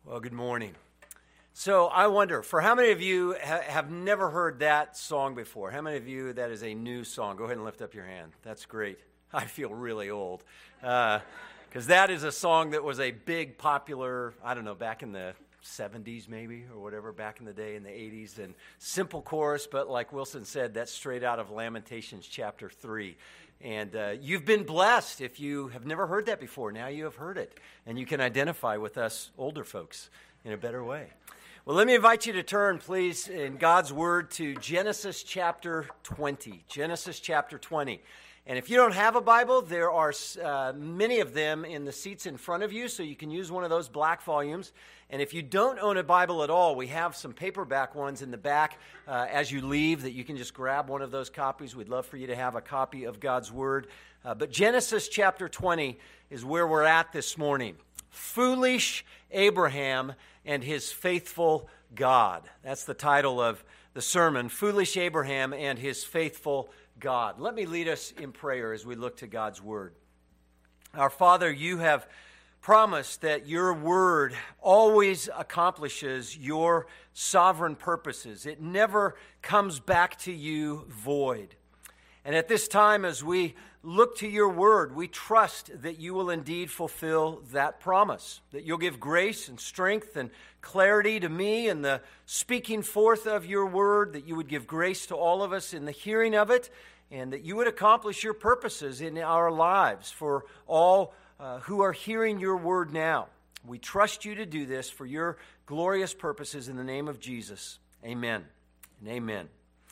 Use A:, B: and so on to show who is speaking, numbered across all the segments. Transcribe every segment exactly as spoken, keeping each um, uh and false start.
A: Well, good morning. So I wonder, for how many of you ha- have never heard that song before? How many of you, that is a new song? Go ahead and lift up your hand. That's great. I feel really old. Because uh, that is a song that was a big popular, I don't know, back in the seventies maybe, or whatever, back in the day in the eighties. And simple chorus, but like Wilson said, that's straight out of Lamentations chapter three. And uh, you've been blessed if you have never heard that before. Now you have heard it, and you can identify with us older folks in a better way. Well, let me invite you to turn, please, in God's Word to Genesis chapter twenty. Genesis chapter twenty. And if you don't have a Bible, there are uh, many of them in the seats in front of you, so you can use one of those black volumes. And if you don't own a Bible at all, we have some paperback ones in the back uh, as you leave that you can just grab one of those copies. We'd love for you to have a copy of God's Word. Uh, but Genesis chapter twenty is where we're at this morning. Foolish Abraham and his faithful God. That's the title of the sermon, Foolish Abraham and his faithful God. Let me lead us in prayer as we look to God's Word. Our Father, you have promised that your Word always accomplishes your sovereign purposes. It never comes back to you void. And at this time, as we look to your Word, we trust that you will indeed fulfill that promise, that you'll give grace and strength and clarity to me in the speaking forth of your Word, that you would give grace to all of us in the hearing of it, and that you would accomplish your purposes in our lives for all uh, who are hearing your Word now. We trust you to do this for your glorious purposes in the name of Jesus. Amen and amen.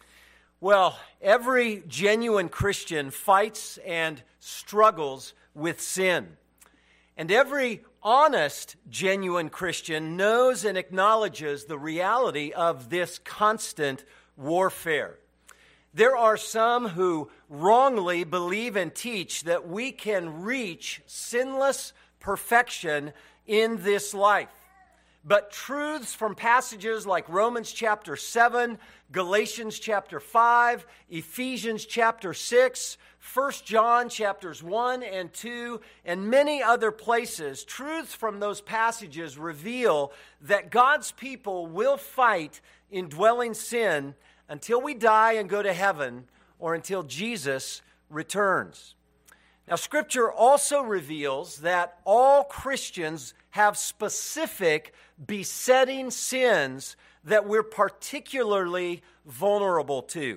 A: Well, every genuine Christian fights and struggles with sin. And every honest, genuine Christian knows and acknowledges the reality of this constant warfare. There are some who wrongly believe and teach that we can reach sinless perfection in this life. But truths from passages like Romans chapter seven, Galatians chapter five, Ephesians chapter six, First John chapters one and two, and many other places, truths from those passages reveal that God's people will fight indwelling sin until we die and go to heaven, or until Jesus returns. Now, Scripture also reveals that all Christians have specific besetting sins that we're particularly vulnerable to.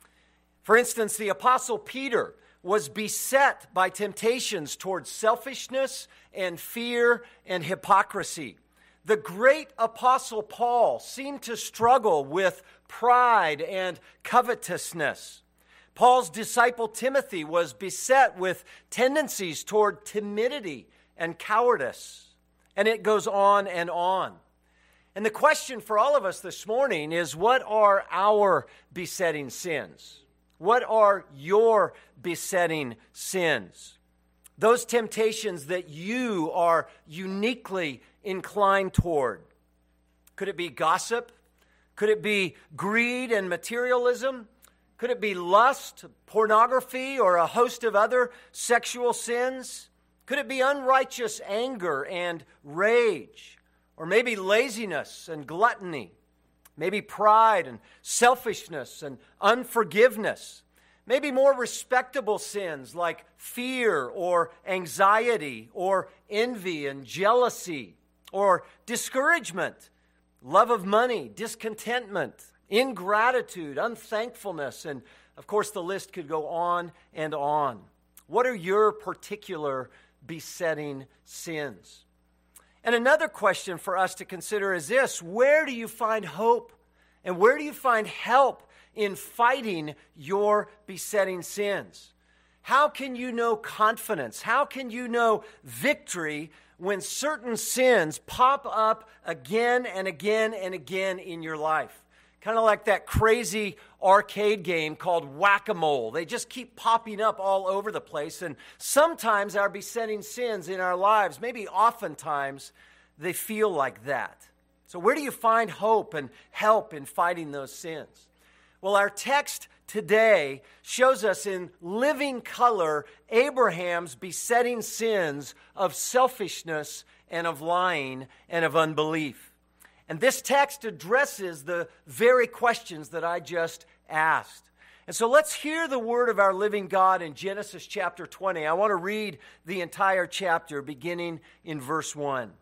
A: For instance, the Apostle Peter was beset by temptations towards selfishness and fear and hypocrisy. The great Apostle Paul seemed to struggle with pride and covetousness. Paul's disciple Timothy was beset with tendencies toward timidity and cowardice. And it goes on and on. And the question for all of us this morning is, what are our besetting sins? What are your besetting sins? Those temptations that you are uniquely inclined toward. Could it be gossip? Could it be greed and materialism? Could it be lust, pornography, or a host of other sexual sins? Could it be unrighteous anger and rage? Or maybe laziness and gluttony? Maybe pride and selfishness and unforgiveness? Maybe more respectable sins like fear or anxiety or envy and jealousy or discouragement, love of money, discontentment, ingratitude, unthankfulness, and of course the list could go on and on. What are your particular besetting sins? And another question for us to consider is this: where do you find hope and where do you find help in fighting your besetting sins? How can you know confidence? How can you know victory when certain sins pop up again and again and again in your life? Kind of like that crazy arcade game called Whack-A-Mole. They just keep popping up all over the place. And sometimes our besetting sins in our lives, maybe oftentimes, they feel like that. So where do you find hope and help in fighting those sins? Well, our text today shows us in living color Abraham's besetting sins of selfishness and of lying and of unbelief. And this text addresses the very questions that I just asked. And so let's hear the word of our living God in Genesis chapter twenty. I want to read the entire chapter beginning in verse one.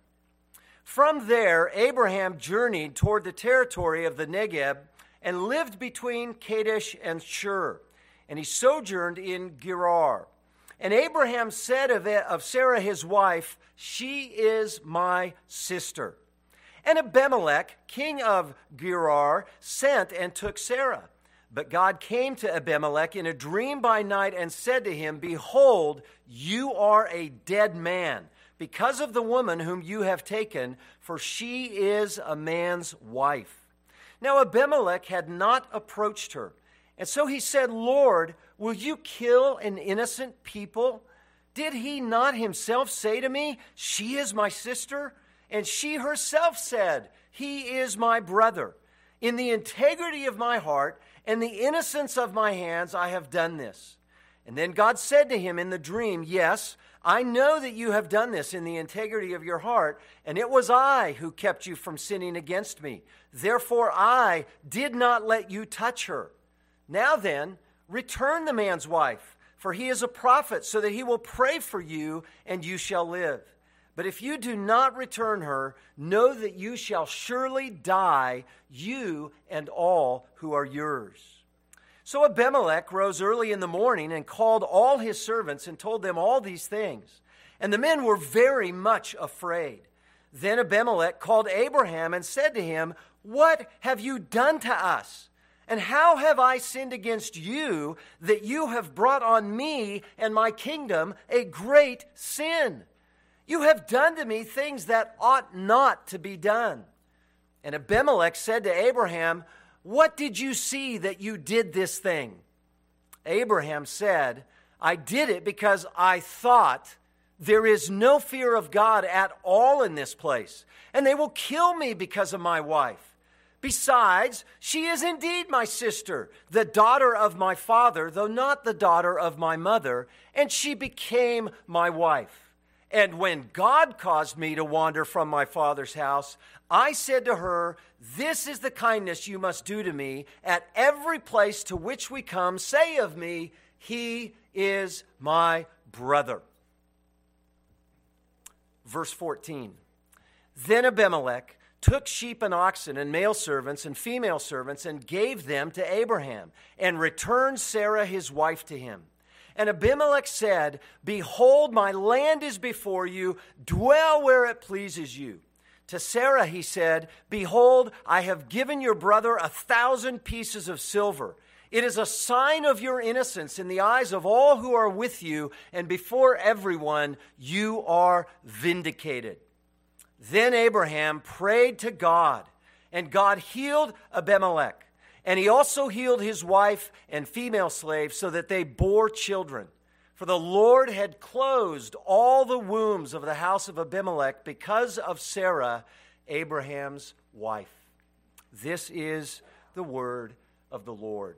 A: From there, Abraham journeyed toward the territory of the Negeb and lived between Kadesh and Shur. And he sojourned in Gerar. And Abraham said of, it, of Sarah his wife, "She is my sister." And Abimelech, king of Gerar, sent and took Sarah. But God came to Abimelech in a dream by night and said to him, "Behold, you are a dead man, because of the woman whom you have taken, for she is a man's wife." Now Abimelech had not approached her. And so he said, "Lord, will you kill an innocent people? Did he not himself say to me, 'She is my sister'? And she herself said, 'He is my brother.' In the integrity of my heart and the innocence of my hands, I have done this." And then God said to him in the dream, "Yes, I know that you have done this in the integrity of your heart, and it was I who kept you from sinning against me. Therefore I did not let you touch her. Now then, return the man's wife, for he is a prophet, so that he will pray for you, and you shall live. But if you do not return her, know that you shall surely die, you and all who are yours." So Abimelech rose early in the morning and called all his servants and told them all these things. And the men were very much afraid. Then Abimelech called Abraham and said to him, "What have you done to us? And how have I sinned against you that you have brought on me and my kingdom a great sin? You have done to me things that ought not to be done." And Abimelech said to Abraham, "What did you see that you did this thing?" Abraham said, "I did it because I thought, there is no fear of God at all in this place, and they will kill me because of my wife. Besides, she is indeed my sister, the daughter of my father, though not the daughter of my mother, and she became my wife. And when God caused me to wander from my father's house, I said to her, 'This is the kindness you must do to me. At every place to which we come, say of me, he is my brother.'" Verse fourteen. Then Abimelech took sheep and oxen and male servants and female servants and gave them to Abraham and returned Sarah his wife to him. And Abimelech said, "Behold, my land is before you. Dwell where it pleases you." To Sarah he said, "Behold, I have given your brother a thousand pieces of silver. It is a sign of your innocence in the eyes of all who are with you, and before everyone you are vindicated." Then Abraham prayed to God, and God healed Abimelech. And he also healed his wife and female slaves so that they bore children. For the Lord had closed all the wombs of the house of Abimelech because of Sarah, Abraham's wife. This is the word of the Lord.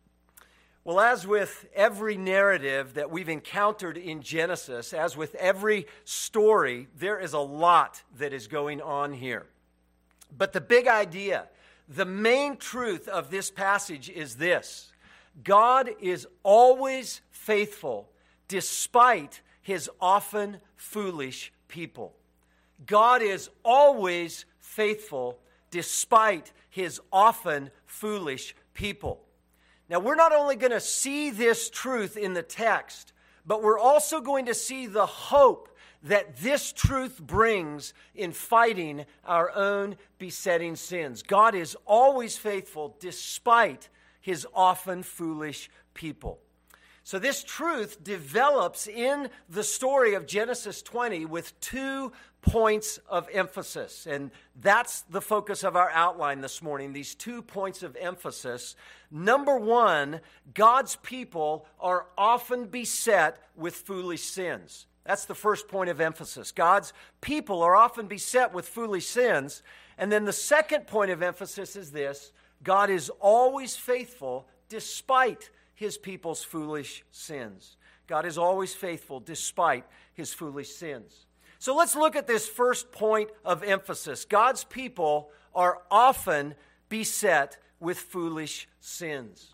A: Well, as with every narrative that we've encountered in Genesis, as with every story, there is a lot that is going on here. But the big idea, the main truth of this passage is this: God is always faithful despite his often foolish people. God is always faithful despite his often foolish people. Now, we're not only going to see this truth in the text, but we're also going to see the hope that this truth brings in fighting our own besetting sins. God is always faithful despite his often foolish people. So this truth develops in the story of Genesis twenty with two points of emphasis. And that's the focus of our outline this morning, these two points of emphasis. Number one, God's people are often beset with foolish sins. That's the first point of emphasis. God's people are often beset with foolish sins. And then the second point of emphasis is this: God is always faithful despite his people's foolish sins. God is always faithful despite his foolish sins. So let's look at this first point of emphasis. God's people are often beset with foolish sins.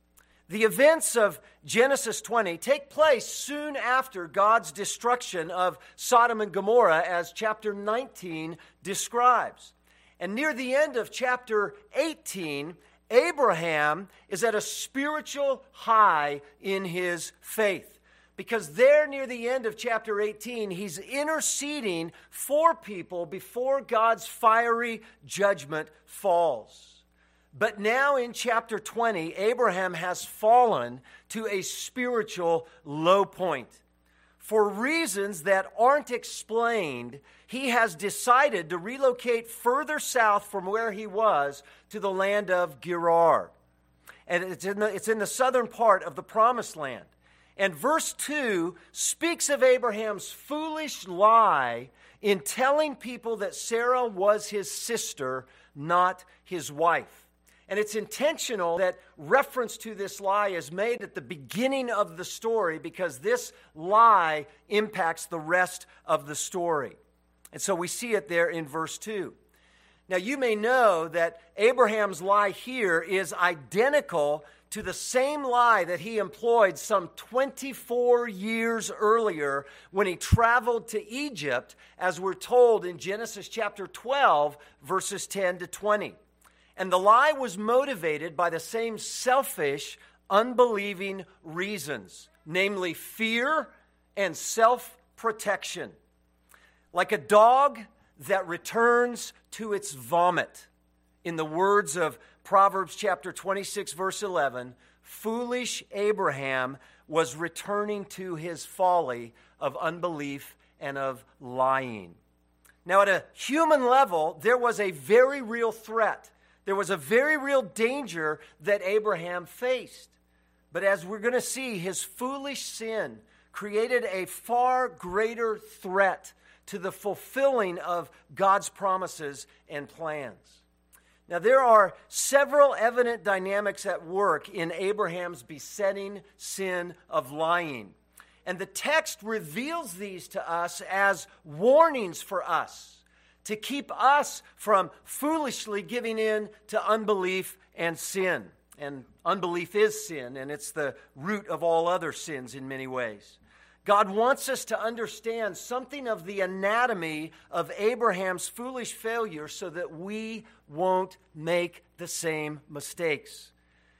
A: The events of Genesis twenty take place soon after God's destruction of Sodom and Gomorrah, as chapter nineteen describes. And near the end of chapter eighteen, Abraham is at a spiritual high in his faith. Because there near the end of chapter eighteen, he's interceding for people before God's fiery judgment falls. But now in chapter twenty, Abraham has fallen to a spiritual low point. For reasons that aren't explained, he has decided to relocate further south from where he was to the land of Gerar. And it's in the, it's in the southern part of the Promised Land. And verse two speaks of Abraham's foolish lie in telling people that Sarah was his sister, not his wife. And it's intentional that reference to this lie is made at the beginning of the story because this lie impacts the rest of the story. And so we see it there in verse two. Now you may know that Abraham's lie here is identical to the same lie that he employed some twenty-four years earlier when he traveled to Egypt, as we're told in Genesis chapter twelve, verses ten to twenty. And the lie was motivated by the same selfish, unbelieving reasons, namely fear and self-protection. Like a dog that returns to its vomit. In the words of Proverbs chapter twenty-six, verse eleven, foolish Abraham was returning to his folly of unbelief and of lying. Now, at a human level, there was a very real threat. There was a very real danger that Abraham faced. But as we're going to see, his foolish sin created a far greater threat to the fulfilling of God's promises and plans. Now, there are several evident dynamics at work in Abraham's besetting sin of lying. And the text reveals these to us as warnings for us to keep us from foolishly giving in to unbelief and sin. And unbelief is sin, and it's the root of all other sins in many ways. God wants us to understand something of the anatomy of Abraham's foolish failure so that we won't make the same mistakes.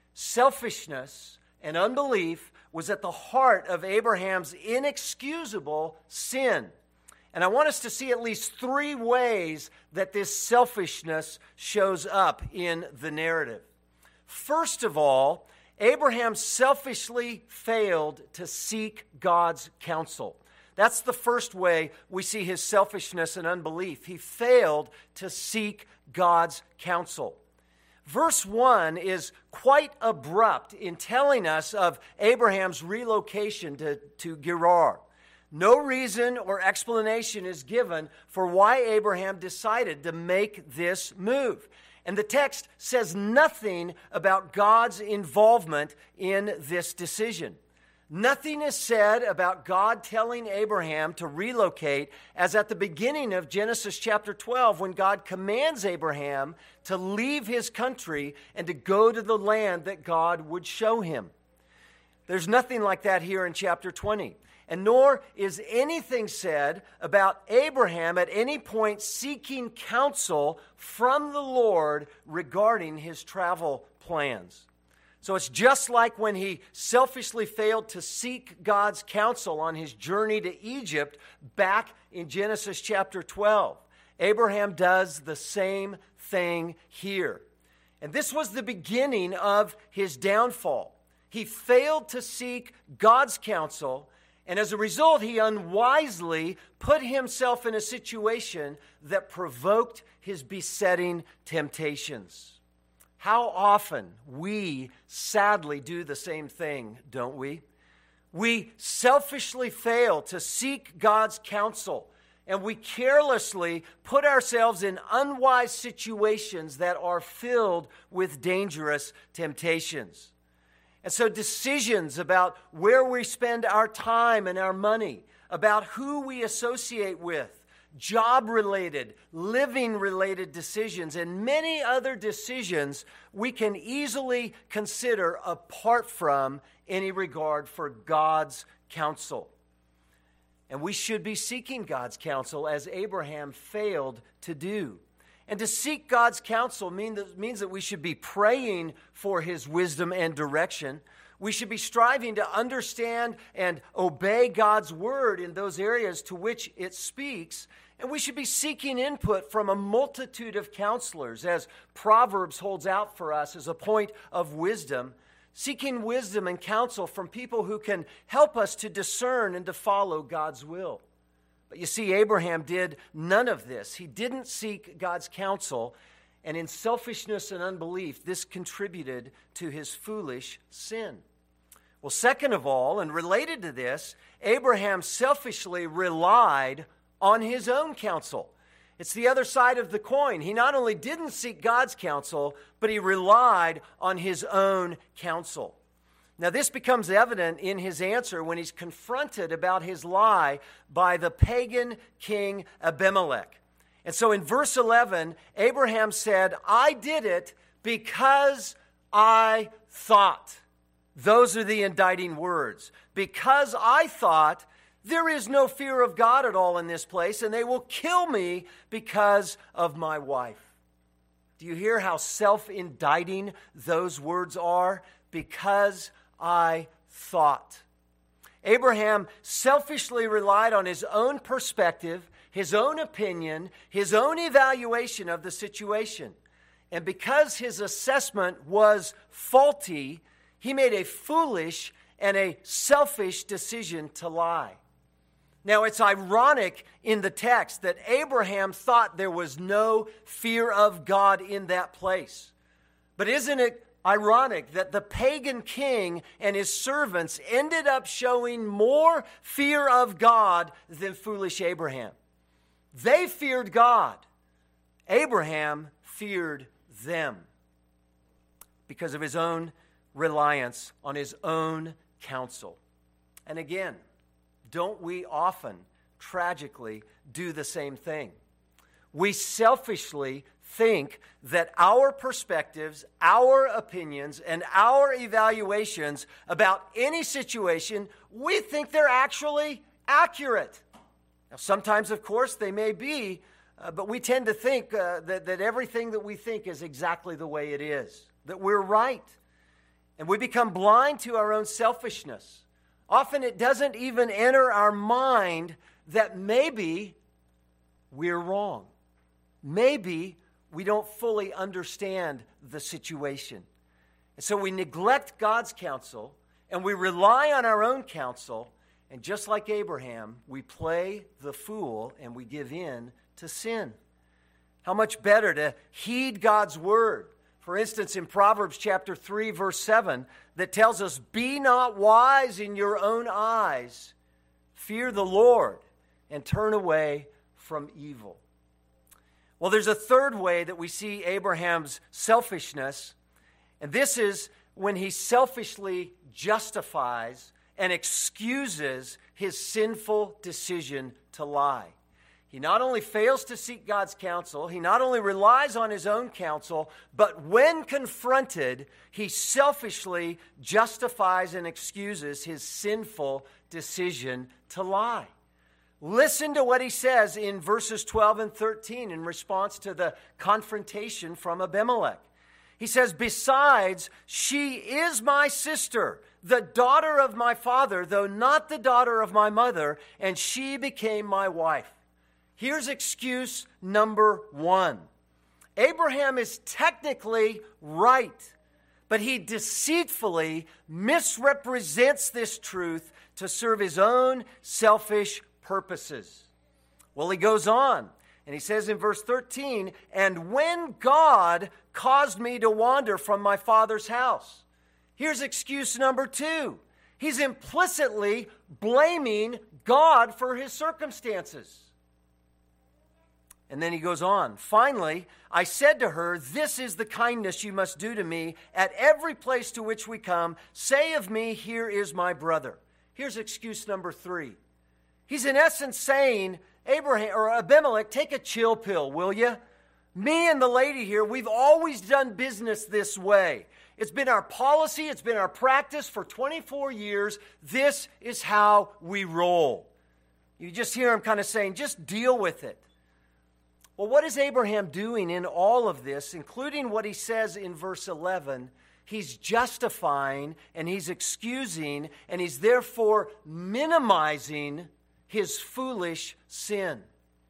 A: Selfishness and unbelief was at the heart of Abraham's inexcusable sin. And I want us to see at least three ways that this selfishness shows up in the narrative. First of all, Abraham selfishly failed to seek God's counsel. That's the first way we see his selfishness and unbelief. He failed to seek God's counsel. Verse one is quite abrupt in telling us of Abraham's relocation to, to Gerar. No reason or explanation is given for why Abraham decided to make this move. And the text says nothing about God's involvement in this decision. Nothing is said about God telling Abraham to relocate, as at the beginning of Genesis chapter twelve, when God commands Abraham to leave his country and to go to the land that God would show him. There's nothing like that here in chapter twenty. And nor is anything said about Abraham at any point seeking counsel from the Lord regarding his travel plans. So it's just like when he selfishly failed to seek God's counsel on his journey to Egypt back in Genesis chapter twelve. Abraham does the same thing here. And this was the beginning of his downfall. He failed to seek God's counsel, and as a result, he unwisely put himself in a situation that provoked his besetting temptations. How often we sadly do the same thing, don't we? We selfishly fail to seek God's counsel, and we carelessly put ourselves in unwise situations that are filled with dangerous temptations. And so decisions about where we spend our time and our money, about who we associate with, job-related, living-related decisions, and many other decisions we can easily consider apart from any regard for God's counsel. And we should be seeking God's counsel as Abraham failed to do. And to seek God's counsel mean that, means that we should be praying for his wisdom and direction. We should be striving to understand and obey God's word in those areas to which it speaks. And we should be seeking input from a multitude of counselors, as Proverbs holds out for us as a point of wisdom. Seeking wisdom and counsel from people who can help us to discern and to follow God's will. But you see, Abraham did none of this. He didn't seek God's counsel, and in selfishness and unbelief, this contributed to his foolish sin. Well, second of all, and related to this, Abraham selfishly relied on his own counsel. It's the other side of the coin. He not only didn't seek God's counsel, but he relied on his own counsel. Now, this becomes evident in his answer when he's confronted about his lie by the pagan king Abimelech. And so in verse eleven, Abraham said, I did it because I thought. Those are the indicting words. Because I thought, there is no fear of God at all in this place, and they will kill me because of my wife. Do you hear how self-indicting those words are? Because I thought. Abraham selfishly relied on his own perspective, his own opinion, his own evaluation of the situation. And because his assessment was faulty, he made a foolish and a selfish decision to lie. Now, it's ironic in the text that Abraham thought there was no fear of God in that place. But isn't it ironic that the pagan king and his servants ended up showing more fear of God than foolish Abraham? They feared God. Abraham feared them because of his own reliance on his own counsel. And again, don't we often, tragically, do the same thing? We selfishly think that our perspectives, our opinions, and our evaluations about any situation, we think they're actually accurate. Now, sometimes, of course, they may be, uh, but we tend to think uh, that, that everything that we think is exactly the way it is, that we're right. And we become blind to our own selfishness. Often it doesn't even enter our mind that maybe we're wrong. Maybe we don't fully understand the situation. And so we neglect God's counsel and we rely on our own counsel. And just like Abraham, we play the fool and we give in to sin. How much better to heed God's word. For instance, in Proverbs chapter three, verse seven, that tells us, be not wise in your own eyes. Fear the Lord and turn away from evil. Well, there's a third way that we see Abraham's selfishness, and this is when he selfishly justifies and excuses his sinful decision to lie. He not only fails to seek God's counsel, he not only relies on his own counsel, but when confronted, he selfishly justifies and excuses his sinful decision to lie. Listen to what he says in verses twelve and thirteen in response to the confrontation from Abimelech. He says, besides, she is my sister, the daughter of my father, though not the daughter of my mother, and she became my wife. Here's excuse number one. Abraham is technically right, but he deceitfully misrepresents this truth to serve his own selfish purposes. Well, he goes on, and he says in verse thirteen, and when God caused me to wander from my father's house. Here's excuse number two. He's implicitly blaming God for his circumstances. And then he goes on. Finally, I said to her, this is the kindness you must do to me at every place to which we come. Say of me, here is my brother. Here's excuse number three. He's in essence saying, Abraham or Abimelech, take a chill pill, will you? Me and the lady here, we've always done business this way. It's been our policy, it's been our practice for twenty-four years. This is how we roll. You just hear him kind of saying, just deal with it. Well, what is Abraham doing in all of this, including what he says in verse eleven? He's justifying and he's excusing and he's therefore minimizing his foolish sin.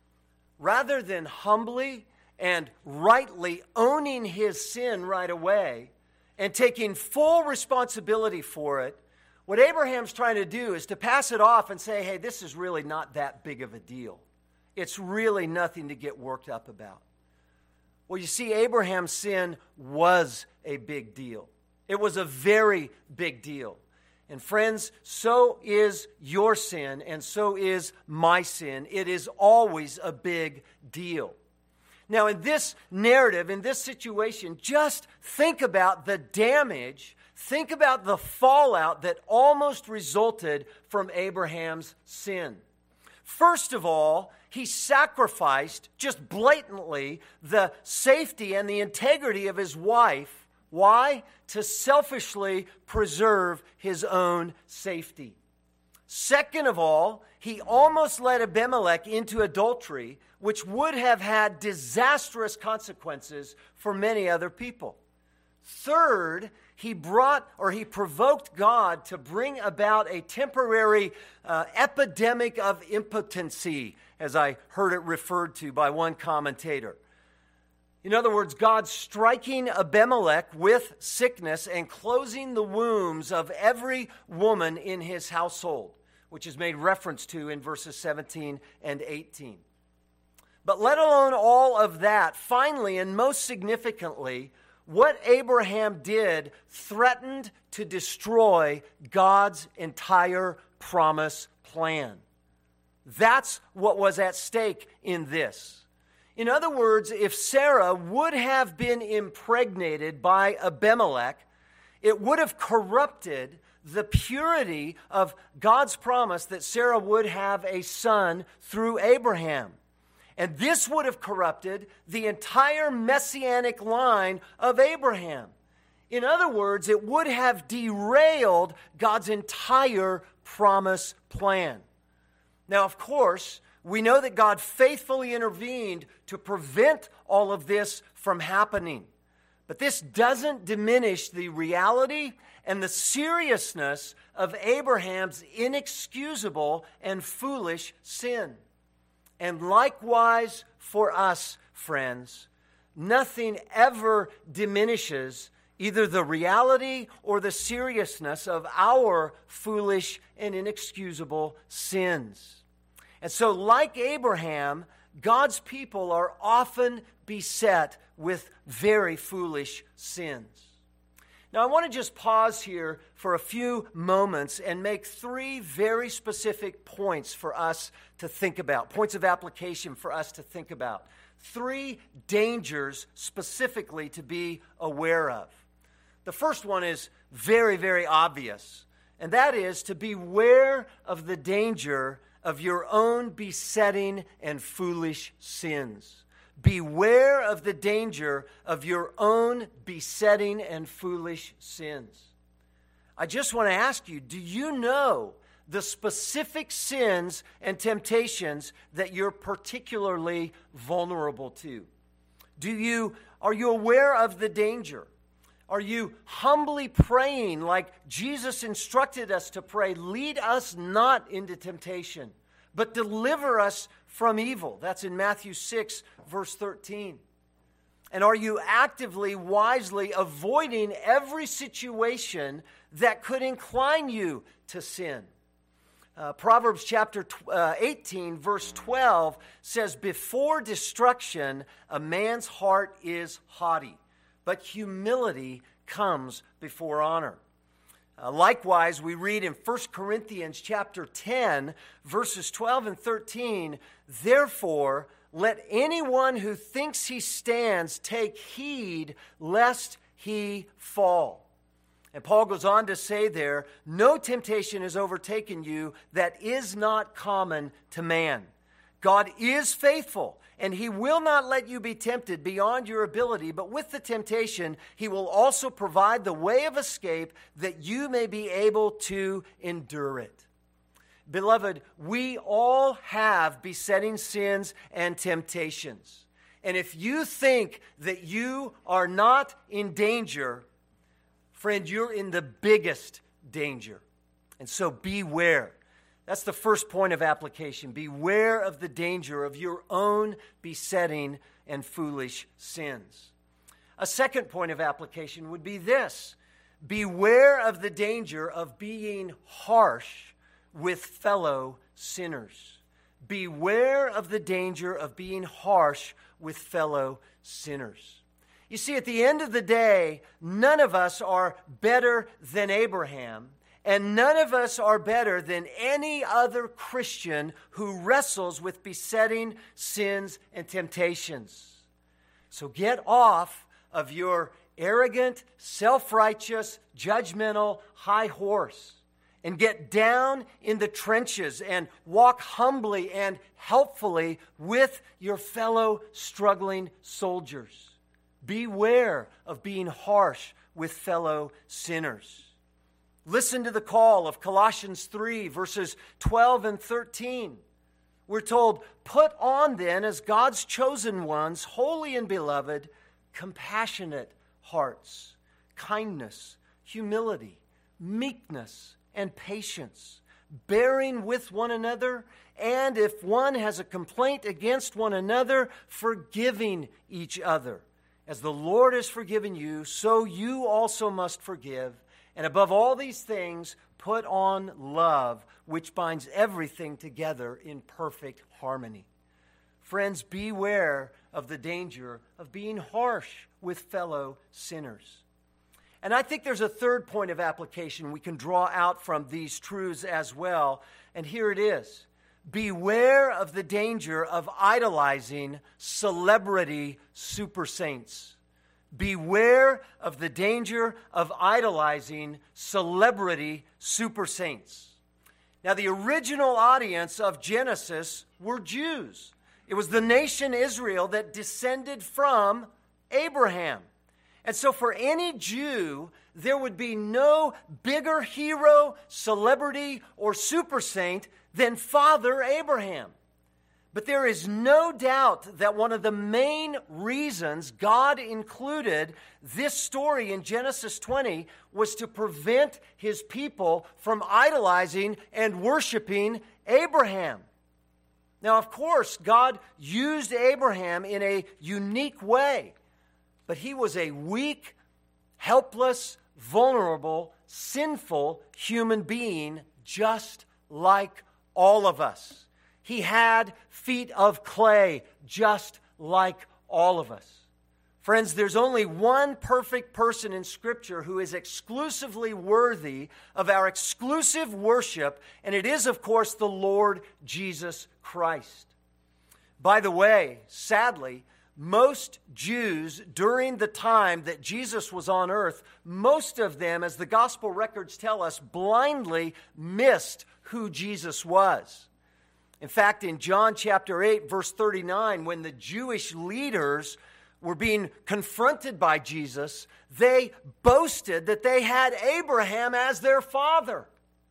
A: Rather than humbly and rightly owning his sin right away and taking full responsibility for it, what Abraham's trying to do is to pass it off and say, hey, this is really not that big of a deal. It's really nothing to get worked up about. Well, you see, Abraham's sin was a big deal. It was a very big deal. And friends, so is your sin, and so is my sin. It is always a big deal. Now, in this narrative, in this situation, just think about the damage, think about the fallout that almost resulted from Abraham's sin. First of all, he sacrificed just blatantly the safety and the integrity of his wife. Why? To selfishly preserve his own safety. Second of all, he almost led Abimelech into adultery, which would have had disastrous consequences for many other people. Third, he brought or he provoked God to bring about a temporary uh, epidemic of impotency, as I heard it referred to by one commentator. In other words, God striking Abimelech with sickness and closing the wombs of every woman in his household, which is made reference to in verses seventeen and eighteen. But let alone all of that, finally and most significantly, what Abraham did threatened to destroy God's entire promise plan. That's what was at stake in this. In other words, if Sarah would have been impregnated by Abimelech, it would have corrupted the purity of God's promise that Sarah would have a son through Abraham. And this would have corrupted the entire messianic line of Abraham. In other words, it would have derailed God's entire promise plan. Now, of course, we know that God faithfully intervened to prevent all of this from happening. But this doesn't diminish the reality and the seriousness of Abraham's inexcusable and foolish sin. And likewise for us, friends, nothing ever diminishes either the reality or the seriousness of our foolish and inexcusable sins. And so, like Abraham, God's people are often beset with very foolish sins. Now, I want to just pause here for a few moments and make three very specific points for us to think about, points of application for us to think about. Three dangers specifically to be aware of. The first one is very, very obvious, and that is to beware of the danger of your own besetting and foolish sins. Beware of the danger of your own besetting and foolish sins. I just want to ask you, do you know the specific sins and temptations that you're particularly vulnerable to? Do you, are you aware of the danger? Are you humbly praying like Jesus instructed us to pray, lead us not into temptation, but deliver us from evil? That's in Matthew six, verse thirteen. And are you actively, wisely avoiding every situation that could incline you to sin? Uh, Proverbs chapter eighteen, verse twelve says, before destruction, a man's heart is haughty, but humility comes before honor. Uh, likewise, we read in First Corinthians chapter ten, verses twelve and thirteen, therefore, let anyone who thinks he stands take heed lest he fall. And Paul goes on to say there, no temptation has overtaken you that is not common to man. God is faithful, and he will not let you be tempted beyond your ability, but with the temptation, he will also provide the way of escape that you may be able to endure it. Beloved, we all have besetting sins and temptations. And if you think that you are not in danger, friend, you're in the biggest danger. And so beware. That's the first point of application. Beware of the danger of your own besetting and foolish sins. A second point of application would be this. Beware of the danger of being harsh with fellow sinners. Beware of the danger of being harsh with fellow sinners. You see, at the end of the day, none of us are better than Abraham, and none of us are better than any other Christian who wrestles with besetting sins and temptations. So get off of your arrogant, self-righteous, judgmental high horse and get down in the trenches and walk humbly and helpfully with your fellow struggling soldiers. Beware of being harsh with fellow sinners. Listen to the call of Colossians three, verses twelve and thirteen. We're told, put on then as God's chosen ones, holy and beloved, compassionate hearts, kindness, humility, meekness, and patience, bearing with one another, and if one has a complaint against one another, forgiving each other. As the Lord has forgiven you, so you also must forgive. And above all these things, put on love, which binds everything together in perfect harmony. Friends, beware of the danger of being harsh with fellow sinners. And I think there's a third point of application we can draw out from these truths as well. And here it is. Beware of the danger of idolizing celebrity super saints. Beware of the danger of idolizing celebrity super saints. Now, the original audience of Genesis were Jews. It was the nation Israel that descended from Abraham. And so for any Jew, there would be no bigger hero, celebrity, or super saint than Father Abraham. But there is no doubt that one of the main reasons God included this story in Genesis twenty was to prevent his people from idolizing and worshiping Abraham. Now, of course, God used Abraham in a unique way, but he was a weak, helpless, vulnerable, sinful human being just like all of us. He had feet of clay just like all of us. Friends, there's only one perfect person in Scripture who is exclusively worthy of our exclusive worship, and it is, of course, the Lord Jesus Christ. By the way, sadly, most Jews during the time that Jesus was on earth, most of them, as the gospel records tell us, blindly missed who Jesus was. In fact, in John chapter eight, verse thirty-nine, when the Jewish leaders were being confronted by Jesus, they boasted that they had Abraham as their father.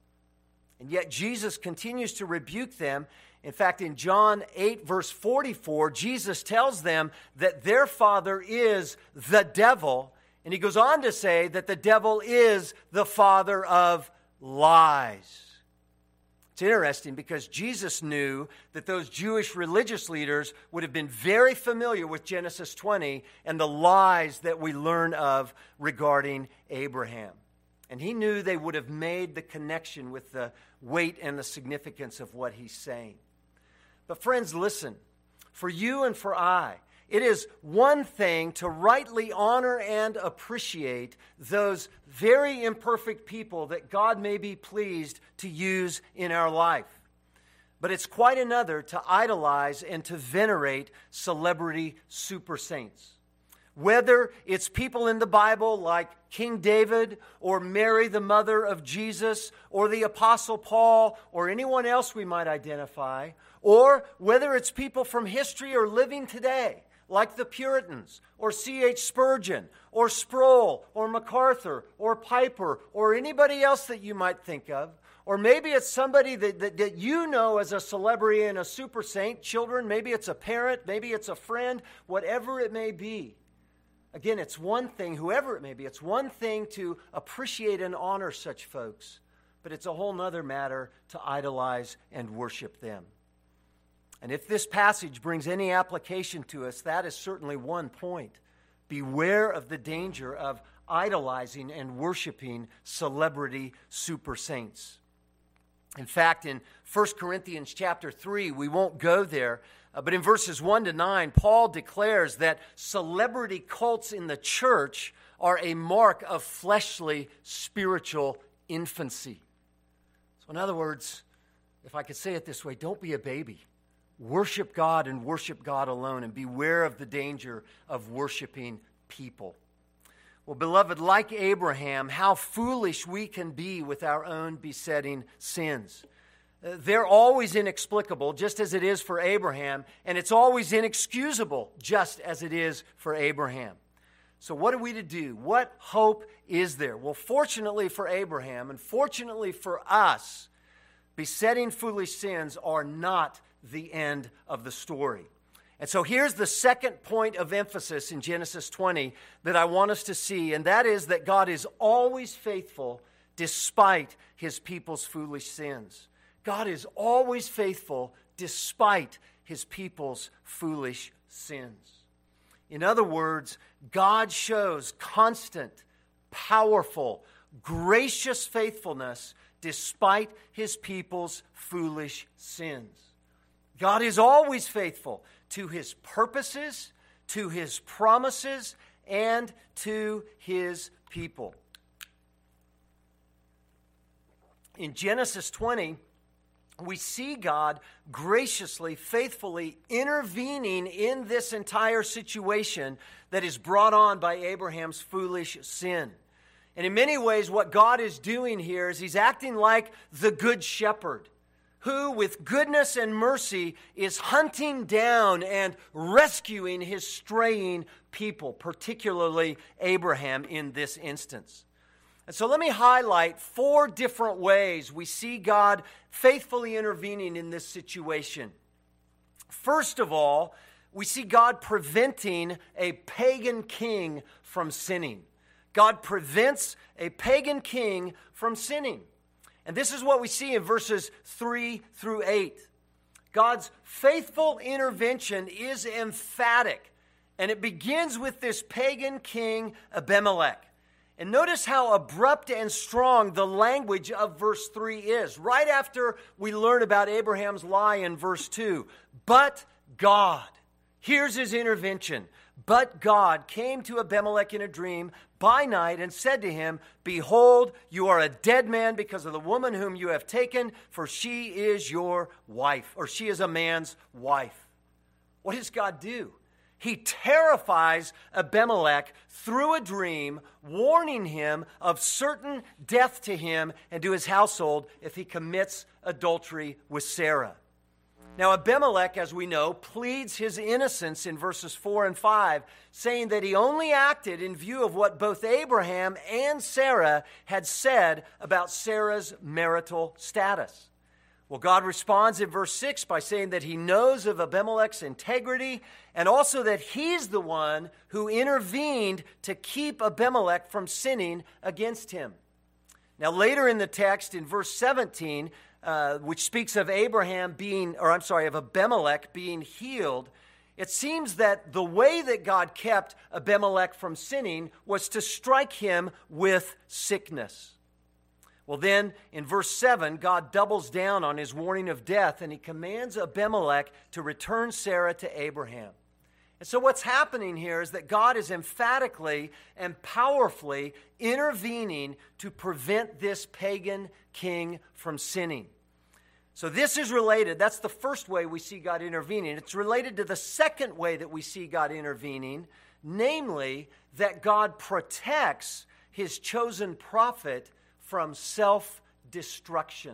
A: And yet Jesus continues to rebuke them. In fact, in John eight, verse forty-four, Jesus tells them that their father is the devil. And he goes on to say that the devil is the father of lies. It's interesting because Jesus knew that those Jewish religious leaders would have been very familiar with Genesis twenty and the lies that we learn of regarding Abraham. And he knew they would have made the connection with the weight and the significance of what he's saying. But friends, listen, for you and for I, it is one thing to rightly honor and appreciate those very imperfect people that God may be pleased to use in our life. But it's quite another to idolize and to venerate celebrity super saints. Whether it's people in the Bible like King David or Mary, the mother of Jesus, or the Apostle Paul, or anyone else we might identify, or whether it's people from history or living today, like the Puritans, or C H Spurgeon, or Sproul, or MacArthur, or Piper, or anybody else that you might think of. Or maybe it's somebody that, that, that you know as a celebrity and a super saint, children, maybe it's a parent, maybe it's a friend, whatever it may be. Again, it's one thing, whoever it may be, it's one thing to appreciate and honor such folks, but it's a whole nother matter to idolize and worship them. And if this passage brings any application to us, that is certainly one point. Beware of the danger of idolizing and worshiping celebrity super saints. In fact, in First Corinthians chapter three, we won't go there, uh, but in verses one to nine, Paul declares that celebrity cults in the church are a mark of fleshly spiritual infancy. So in other words, if I could say it this way, don't be a baby. Worship God and worship God alone, and beware of the danger of worshiping people. Well, beloved, like Abraham, how foolish we can be with our own besetting sins. Uh, they're always inexplicable, just as it is for Abraham, and it's always inexcusable, just as it is for Abraham. So what are we to do? What hope is there? Well, fortunately for Abraham, and fortunately for us, besetting foolish sins are not the end of the story. And so here's the second point of emphasis in Genesis twenty that I want us to see, and that is that God is always faithful despite his people's foolish sins. God is always faithful despite his people's foolish sins. In other words, God shows constant, powerful, gracious faithfulness despite his people's foolish sins. God is always faithful to his purposes, to his promises, and to his people. In Genesis twenty, we see God graciously, faithfully intervening in this entire situation that is brought on by Abraham's foolish sin. And in many ways, what God is doing here is he's acting like the good shepherd, who with goodness and mercy is hunting down and rescuing his straying people, particularly Abraham in this instance. And so let me highlight four different ways we see God faithfully intervening in this situation. First of all, we see God preventing a pagan king from sinning. God prevents a pagan king from sinning. And this is what we see in verses three through eight. God's faithful intervention is emphatic, and it begins with this pagan king Abimelech. And notice how abrupt and strong the language of verse three is. Right after we learn about Abraham's lie in verse two. But God, here's his intervention. But God came to Abimelech in a dream by night and said to him, Behold, you are a dead man because of the woman whom you have taken, for she is your wife, or she is a man's wife. What does God do? He terrifies Abimelech through a dream, warning him of certain death to him and to his household if he commits adultery with Sarah. Now, Abimelech, as we know, pleads his innocence in verses four and five, saying that he only acted in view of what both Abraham and Sarah had said about Sarah's marital status. Well, God responds in verse six by saying that he knows of Abimelech's integrity and also that he's the one who intervened to keep Abimelech from sinning against him. Now, later in the text, in verse seventeen, Uh, which speaks of Abraham being, or I'm sorry, of Abimelech being healed, it seems that the way that God kept Abimelech from sinning was to strike him with sickness. Well, then, in verse seven, God doubles down on his warning of death, and he commands Abimelech to return Sarah to Abraham. And so what's happening here is that God is emphatically and powerfully intervening to prevent this pagan king from sinning. So this is related. That's the first way we see God intervening. It's related to the second way that we see God intervening, namely that God protects his chosen prophet from self-destruction.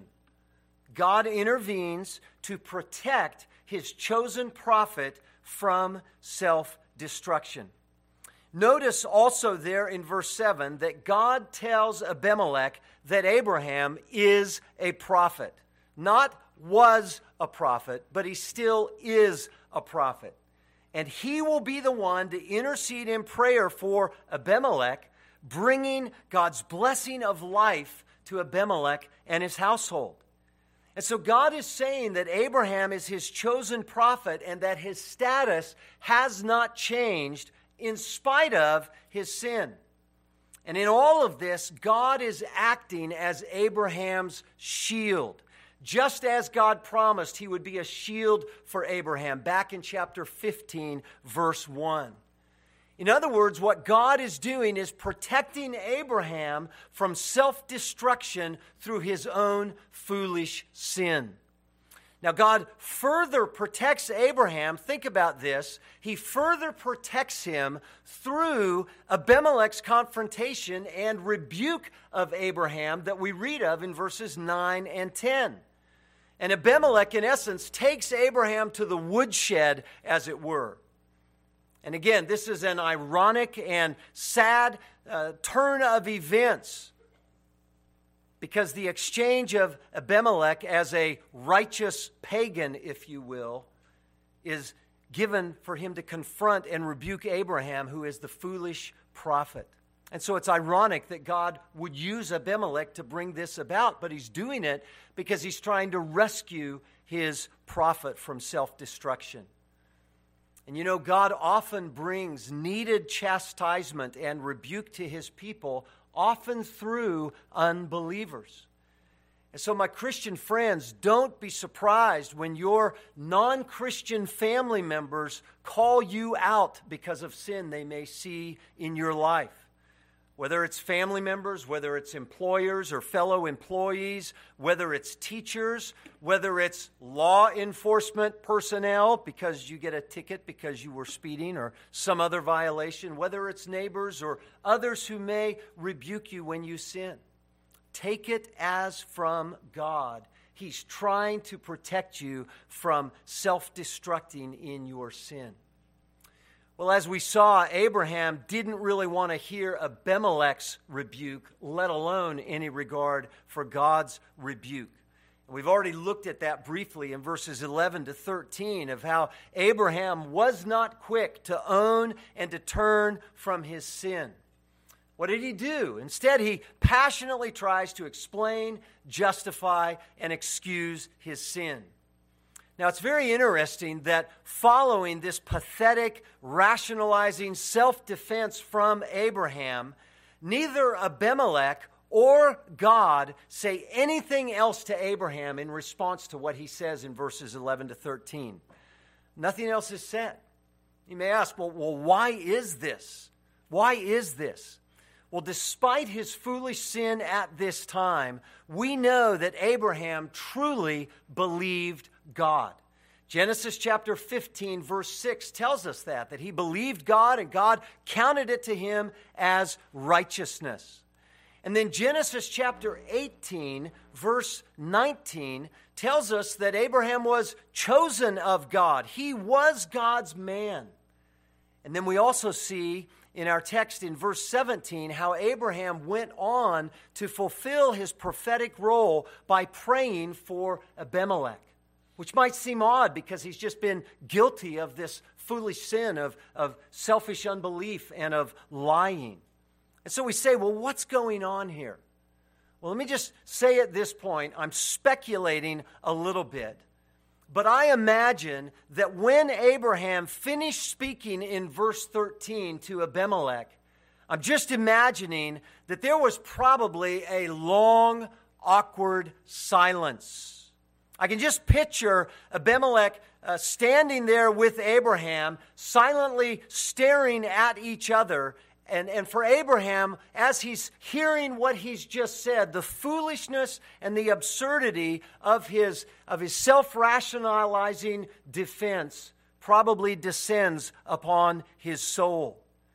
A: God intervenes to protect his chosen prophet from self-destruction. Notice also there in verse seven that God tells Abimelech that Abraham is a prophet. Not was a prophet, but he still is a prophet. And he will be the one to intercede in prayer for Abimelech, bringing God's blessing of life to Abimelech and his household. And so God is saying that Abraham is his chosen prophet and that his status has not changed in spite of his sin. And in all of this, God is acting as Abraham's shield. Just as God promised he would be a shield for Abraham back in chapter fifteen, verse one. In other words, what God is doing is protecting Abraham from self-destruction through his own foolish sin. Now, God further protects Abraham. Think about this. He further protects him through Abimelech's confrontation and rebuke of Abraham that we read of in verses nine and ten. And Abimelech, in essence, takes Abraham to the woodshed, as it were. And again, this is an ironic and sad uh, turn of events, because the exchange of Abimelech as a righteous pagan, if you will, is given for him to confront and rebuke Abraham, who is the foolish prophet. And so it's ironic that God would use Abimelech to bring this about, but he's doing it because he's trying to rescue his prophet from self-destruction. And you know, God often brings needed chastisement and rebuke to his people, often through unbelievers. And so, my Christian friends, don't be surprised when your non-Christian family members call you out because of sin they may see in your life. Whether it's family members, whether it's employers or fellow employees, whether it's teachers, whether it's law enforcement personnel because you get a ticket because you were speeding or some other violation, whether it's neighbors or others who may rebuke you when you sin. Take it as from God. He's trying to protect you from self-destructing in your sin. Well, as we saw, Abraham didn't really want to hear Abimelech's rebuke, let alone any regard for God's rebuke. We've already looked at that briefly in verses eleven to thirteen of how Abraham was not quick to own and to turn from his sin. What did he do? Instead, he passionately tries to explain, justify, and excuse his sin. Now, it's very interesting that following this pathetic, rationalizing self-defense from Abraham, neither Abimelech or God say anything else to Abraham in response to what he says in verses eleven to thirteen. Nothing else is said. You may ask, well, well, why is this? Why is this? Well, despite his foolish sin at this time, we know that Abraham truly believed God. Genesis chapter fifteen, verse six tells us that, that he believed God and God counted it to him as righteousness. And then Genesis chapter eighteen, verse nineteen tells us that Abraham was chosen of God. He was God's man. And then we also see in our text in verse seventeen how Abraham went on to fulfill his prophetic role by praying for Abimelech, which might seem odd because he's just been guilty of this foolish sin of, of selfish unbelief and of lying. And so we say, well, what's going on here? Well, let me just say at this point, I'm speculating a little bit. But I imagine that when Abraham finished speaking in verse thirteen to Abimelech, I'm just imagining that there was probably a long, awkward silence. I can just picture Abimelech uh, standing there with Abraham, silently staring at each other. And, and for Abraham, as he's hearing what he's just said, the foolishness and the absurdity of his, of his self-rationalizing defense probably descends upon his soul.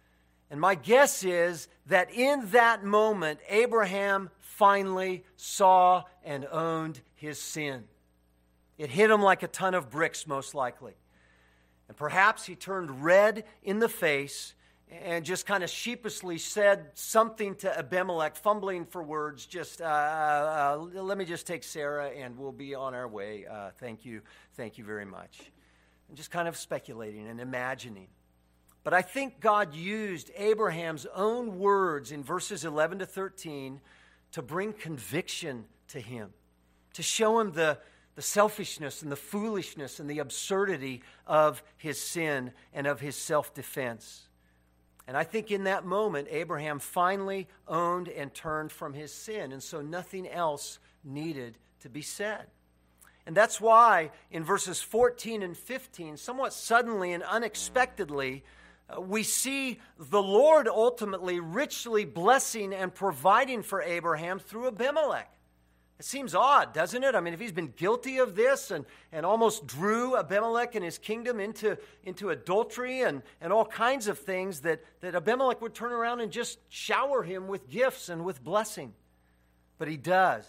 A: And my guess is that in that moment, Abraham finally saw and owned his sin. It hit him like a ton of bricks, most likely. And perhaps he turned red in the face and just kind of sheepishly said something to Abimelech, fumbling for words, just, uh, uh, let me just take Sarah and we'll be on our way. Uh, thank you. Thank you very much. And just kind of speculating and imagining. But I think God used Abraham's own words in verses eleven to thirteen to bring conviction to him, to show him the, the selfishness and the foolishness and the absurdity of his sin and of his self-defense. And I think in that moment, Abraham finally owned and turned from his sin, and so nothing else needed to be said. And that's why in verses fourteen and fifteen, somewhat suddenly and unexpectedly, uh, we see the Lord ultimately richly blessing and providing for Abraham through Abimelech. It seems odd, doesn't it? I mean, if he's been guilty of this and, and almost drew Abimelech and his kingdom into, into adultery and, and all kinds of things, that, that Abimelech would turn around and just shower him with gifts and with blessing. But he does.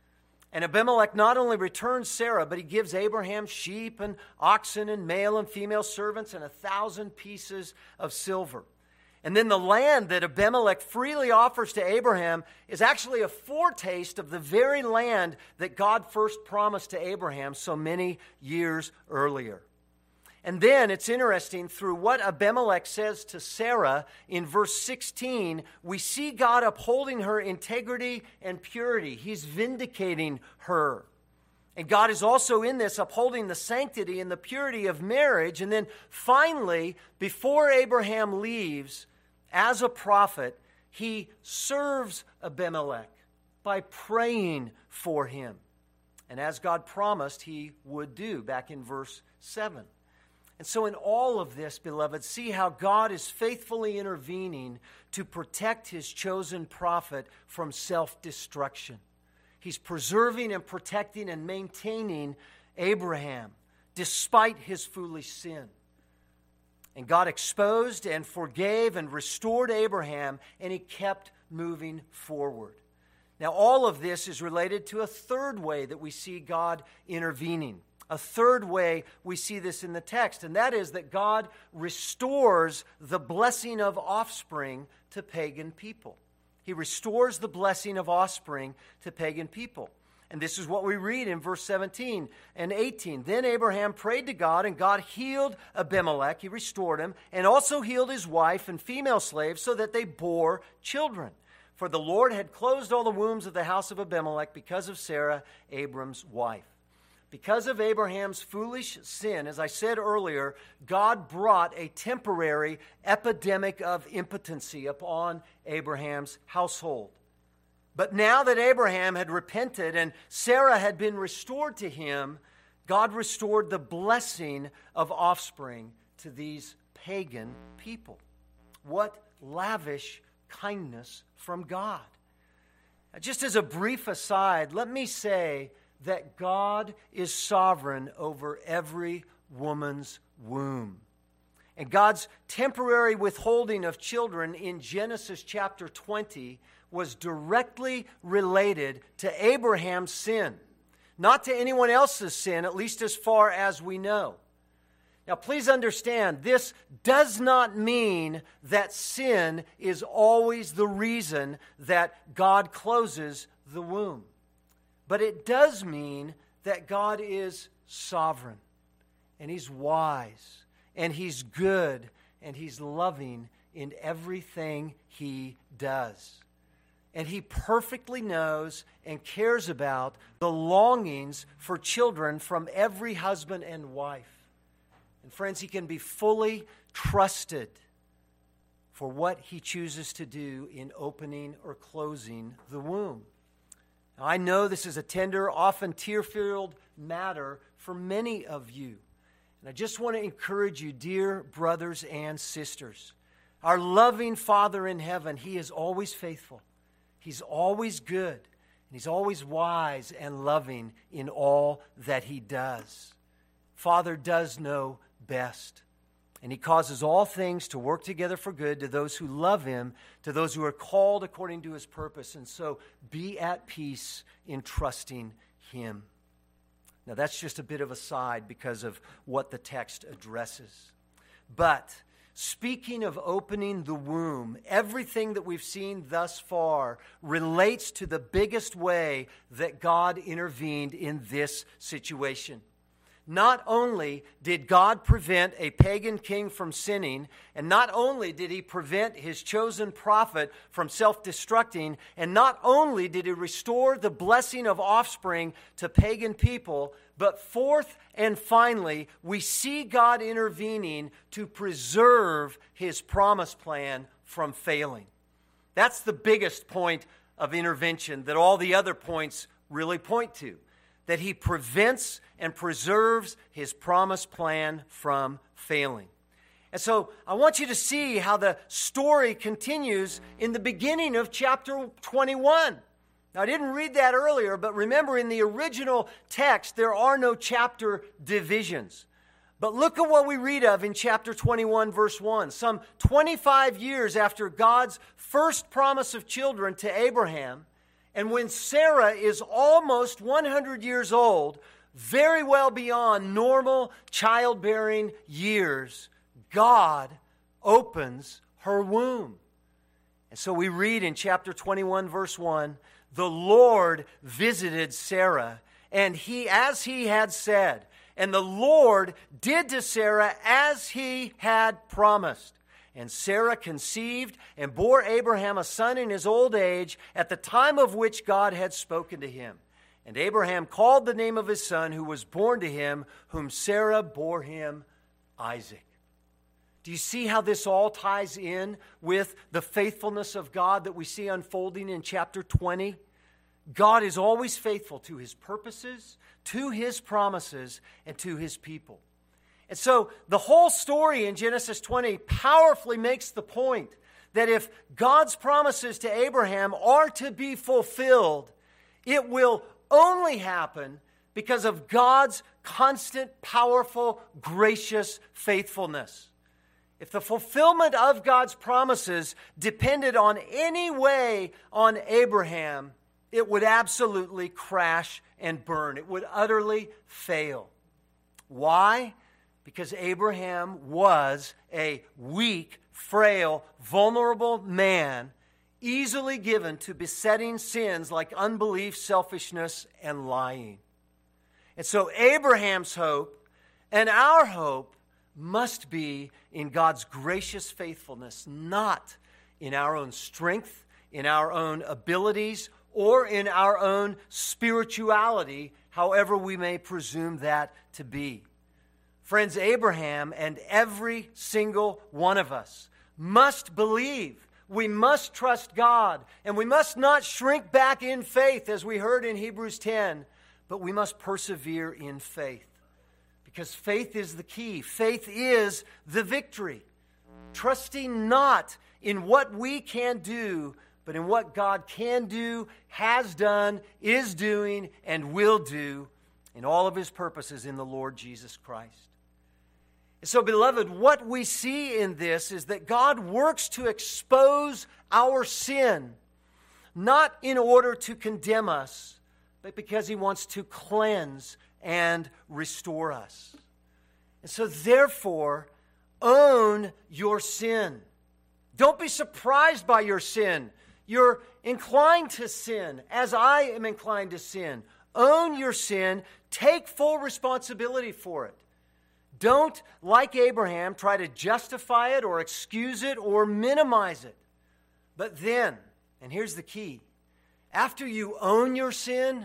A: And Abimelech not only returns Sarah, but he gives Abraham sheep and oxen and male and female servants and a thousand pieces of silver. And then the land that Abimelech freely offers to Abraham is actually a foretaste of the very land that God first promised to Abraham so many years earlier. And then it's interesting, through what Abimelech says to Sarah in verse sixteen, we see God upholding her integrity and purity. He's vindicating her. And God is also in this upholding the sanctity and the purity of marriage. And then finally, before Abraham leaves, as a prophet, he serves Abimelech by praying for him. And as God promised, he would do back in verse seven. And so in all of this, beloved, see how God is faithfully intervening to protect his chosen prophet from self-destruction. He's preserving and protecting and maintaining Abraham despite his foolish sin. And God exposed and forgave and restored Abraham, and he kept moving forward. Now, all of this is related to a third way that we see God intervening. A third way we see this in the text, and that is that God restores the blessing of offspring to pagan people. He restores the blessing of offspring to pagan people. And this is what we read in verse seventeen and eighteen. Then Abraham prayed to God, and God healed Abimelech. He restored him, and also healed his wife and female slaves so that they bore children. For the Lord had closed all the wombs of the house of Abimelech because of Sarah, Abram's wife. Because of Abraham's foolish sin, as I said earlier, God brought a temporary epidemic of impotency upon Abraham's household. But now that Abraham had repented and Sarah had been restored to him, God restored the blessing of offspring to these pagan people. What lavish kindness from God. Just as a brief aside, let me say that God is sovereign over every woman's womb. And God's temporary withholding of children in Genesis chapter twenty was directly related to Abraham's sin, not to anyone else's sin, at least as far as we know. Now, please understand, this does not mean that sin is always the reason that God closes the womb. But it does mean that God is sovereign, and he's wise, and he's good, and he's loving in everything he does. And he perfectly knows and cares about the longings for children from every husband and wife. And friends, he can be fully trusted for what he chooses to do in opening or closing the womb. Now, I know this is a tender, often tear-filled matter for many of you. And I just want to encourage you, dear brothers and sisters. Our loving Father in heaven, he is always faithful. He's always good. And he's always wise and loving in all that he does. Father does know best. And he causes all things to work together for good to those who love him, to those who are called according to his purpose. And so be at peace in trusting him. Now that's just a bit of a side because of what the text addresses. But speaking of opening the womb, everything that we've seen thus far relates to the biggest way that God intervened in this situation. Not only did God prevent a pagan king from sinning, and not only did he prevent his chosen prophet from self-destructing, and not only did he restore the blessing of offspring to pagan people, but fourth and finally, we see God intervening to preserve his promise plan from failing. That's the biggest point of intervention that all the other points really point to. That he prevents and preserves his promised plan from failing. And so I want you to see how the story continues in the beginning of chapter twenty-one. Now, I didn't read that earlier, but remember in the original text, there are no chapter divisions. But look at what we read of in chapter twenty-one, verse one. Some twenty-five years after God's first promise of children to Abraham, and when Sarah is almost one hundred years old, very well beyond normal childbearing years, God opens her womb. And so we read in chapter twenty-one, verse one, the Lord visited Sarah, and he, as he had said, and the Lord did to Sarah as he had promised. And Sarah conceived and bore Abraham a son in his old age at the time of which God had spoken to him. And Abraham called the name of his son who was born to him, whom Sarah bore him, Isaac. Do you see how this all ties in with the faithfulness of God that we see unfolding in chapter twenty? God is always faithful to his purposes, to his promises, and to his people. And so the whole story in Genesis twenty powerfully makes the point that if God's promises to Abraham are to be fulfilled, it will only happen because of God's constant, powerful, gracious faithfulness. If the fulfillment of God's promises depended on any way on Abraham, it would absolutely crash and burn. It would utterly fail. Why? Because Abraham was a weak, frail, vulnerable man, easily given to besetting sins like unbelief, selfishness, and lying. And so Abraham's hope and our hope must be in God's gracious faithfulness, not in our own strength, in our own abilities, or in our own spirituality, however we may presume that to be. Friends, Abraham and every single one of us must believe. We must trust God, and we must not shrink back in faith, as we heard in Hebrews ten, but we must persevere in faith. Because faith is the key. Faith is the victory. Trusting not in what we can do, but in what God can do, has done, is doing, and will do in all of his purposes in the Lord Jesus Christ. So, beloved, what we see in this is that God works to expose our sin, not in order to condemn us, but because he wants to cleanse and restore us. And so, therefore, own your sin. Don't be surprised by your sin. You're inclined to sin, as I am inclined to sin. Own your sin. Take full responsibility for it. Don't, like Abraham, try to justify it or excuse it or minimize it. But then, and here's the key, after you own your sin,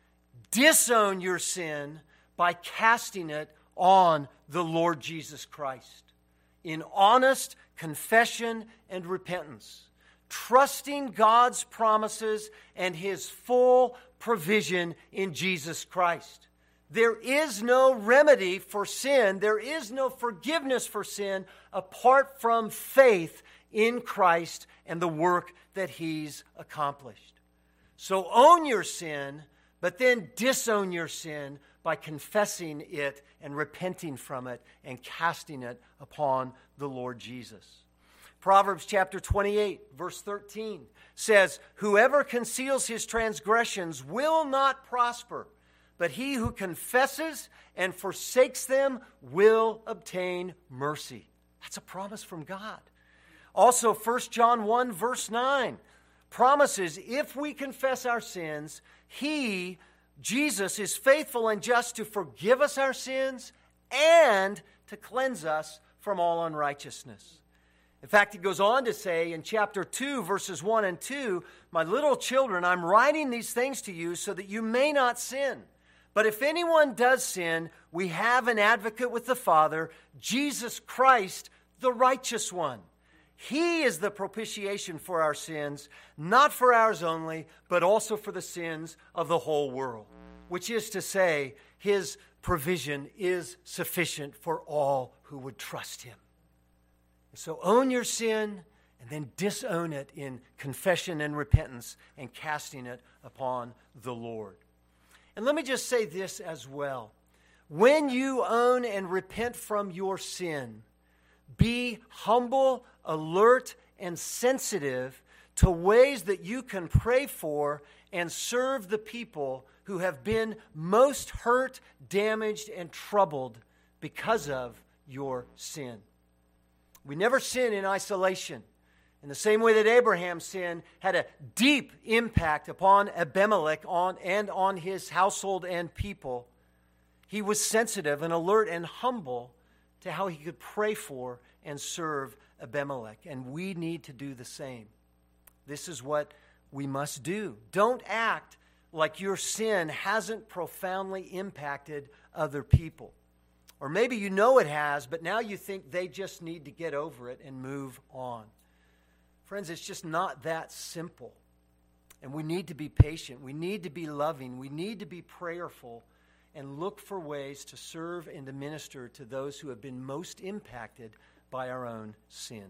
A: disown your sin by casting it on the Lord Jesus Christ in honest confession and repentance, trusting God's promises and his full provision in Jesus Christ. There is no remedy for sin. There is no forgiveness for sin apart from faith in Christ and the work that he's accomplished. So own your sin, but then disown your sin by confessing it and repenting from it and casting it upon the Lord Jesus. Proverbs chapter twenty-eight, verse thirteen says, "Whoever conceals his transgressions will not prosper, but he who confesses and forsakes them will obtain mercy." That's a promise from God. Also, First John one, verse nine promises if we confess our sins, He, Jesus, is faithful and just to forgive us our sins and to cleanse us from all unrighteousness. In fact, it goes on to say in chapter two, verses one and two, "My little children, I'm writing these things to you so that you may not sin. But if anyone does sin, we have an advocate with the Father, Jesus Christ, the righteous one. He is the propitiation for our sins, not for ours only, but also for the sins of the whole world." Which is to say, His provision is sufficient for all who would trust Him. So own your sin and then disown it in confession and repentance and casting it upon the Lord. And let me just say this as well. When you own and repent from your sin, be humble, alert, and sensitive to ways that you can pray for and serve the people who have been most hurt, damaged, and troubled because of your sin. We never sin in isolation. In the same way that Abraham's sin had a deep impact upon Abimelech on, and on his household and people, he was sensitive and alert and humble to how he could pray for and serve Abimelech. And we need to do the same. This is what we must do. Don't act like your sin hasn't profoundly impacted other people. Or maybe you know it has, but now you think they just need to get over it and move on. Friends, it's just not that simple. And we need to be patient. We need to be loving. We need to be prayerful and look for ways to serve and to minister to those who have been most impacted by our own sin.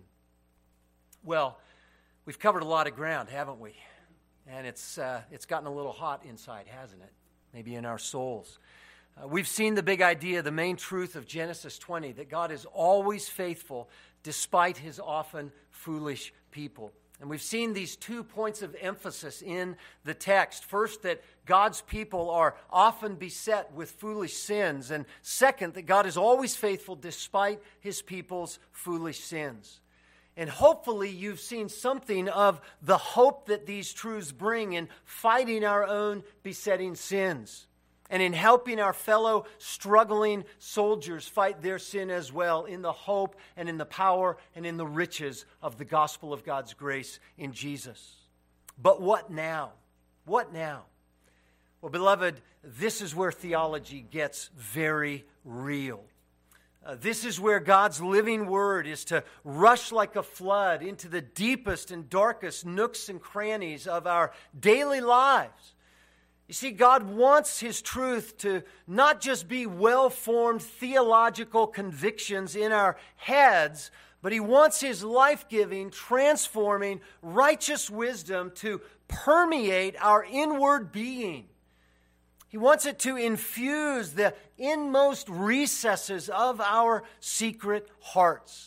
A: Well, we've covered a lot of ground, haven't we? And it's uh, it's gotten a little hot inside, hasn't it? Maybe in our souls. Uh, we've seen the big idea, the main truth of Genesis twenty, that God is always faithful despite His often foolish people. And we've seen these two points of emphasis in the text. First, that God's people are often beset with foolish sins. And second, that God is always faithful despite His people's foolish sins. And hopefully you've seen something of the hope that these truths bring in fighting our own besetting sins, and in helping our fellow struggling soldiers fight their sin as well, in the hope and in the power and in the riches of the gospel of God's grace in Jesus. But what now? What now? Well, beloved, this is where theology gets very real. Uh, this is where God's living word is to rush like a flood into the deepest and darkest nooks and crannies of our daily lives. You see, God wants His truth to not just be well-formed theological convictions in our heads, but He wants His life-giving, transforming, righteous wisdom to permeate our inward being. He wants it to infuse the inmost recesses of our secret hearts.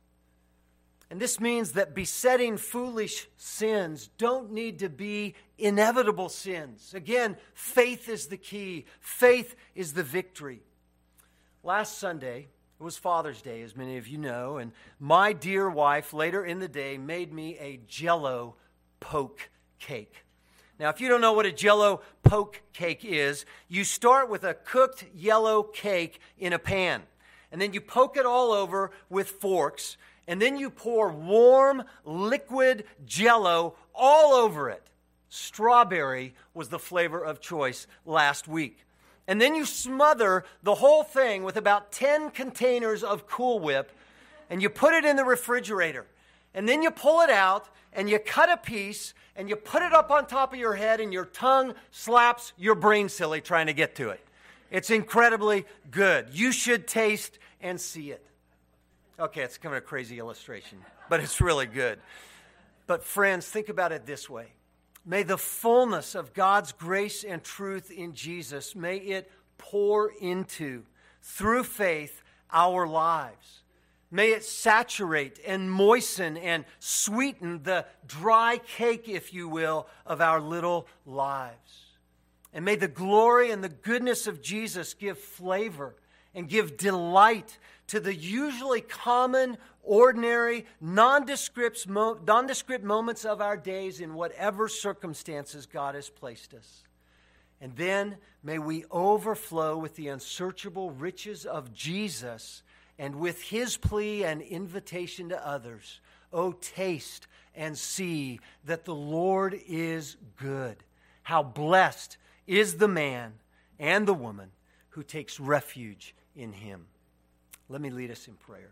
A: And this means that besetting foolish sins don't need to be inevitable sins. Again, faith is the key. Faith is the victory. Last Sunday, it was Father's Day, as many of you know, and my dear wife, later in the day, made me a Jell-O poke cake. Now, if you don't know what a Jell-O poke cake is, you start with a cooked yellow cake in a pan, and then you poke it all over with forks, and then you pour warm, liquid Jell-O all over it. Strawberry was the flavor of choice last week. And then you smother the whole thing with about ten containers of Cool Whip, and you put it in the refrigerator. And then you pull it out, and you cut a piece, and you put it up on top of your head, and your tongue slaps your brain silly trying to get to it. It's incredibly good. You should taste and see it. Okay, it's kind of a crazy illustration, but it's really good. But friends, think about it this way. May the fullness of God's grace and truth in Jesus, may it pour into, through faith, our lives. May it saturate and moisten and sweeten the dry cake, if you will, of our little lives. And may the glory and the goodness of Jesus give flavor and give delight to the usually common, ordinary, nondescript, mo- nondescript moments of our days in whatever circumstances God has placed us. And then may we overflow with the unsearchable riches of Jesus and with his plea and invitation to others. Oh, taste and see that the Lord is good. How blessed is the man and the woman who takes refuge in him. Let me lead us in prayer.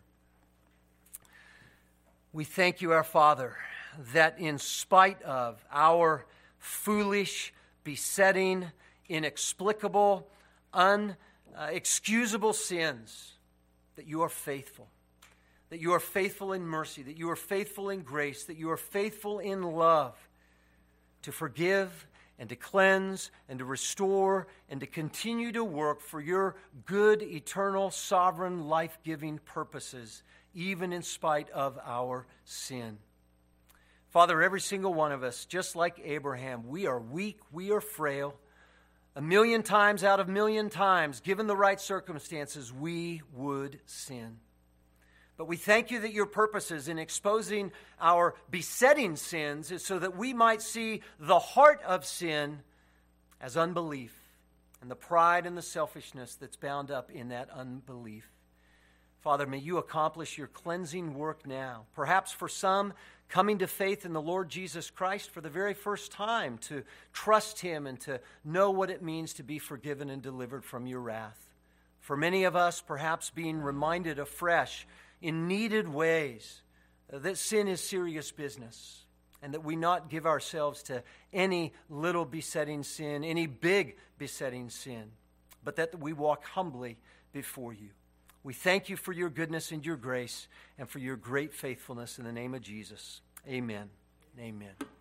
A: We thank you, our Father, that in spite of our foolish, besetting, inexplicable, unexcusable sins, that you are faithful, that you are faithful in mercy, that you are faithful in grace, that you are faithful in love to forgive and to cleanse and to restore and to continue to work for your good, eternal, sovereign, life-giving purposes, even in spite of our sin. Father, every single one of us, just like Abraham, we are weak, we are frail. A million times out of a million times, given the right circumstances, we would sin. But we thank you that your purposes in exposing our besetting sins is so that we might see the heart of sin as unbelief and the pride and the selfishness that's bound up in that unbelief. Father, may you accomplish your cleansing work now. Perhaps for some, coming to faith in the Lord Jesus Christ for the very first time, to trust him and to know what it means to be forgiven and delivered from your wrath. For many of us, perhaps being reminded afresh in needed ways that sin is serious business and that we not give ourselves to any little besetting sin, any big besetting sin, but that we walk humbly before you. We thank you for your goodness and your grace and for your great faithfulness in the name of Jesus. Amen. Amen.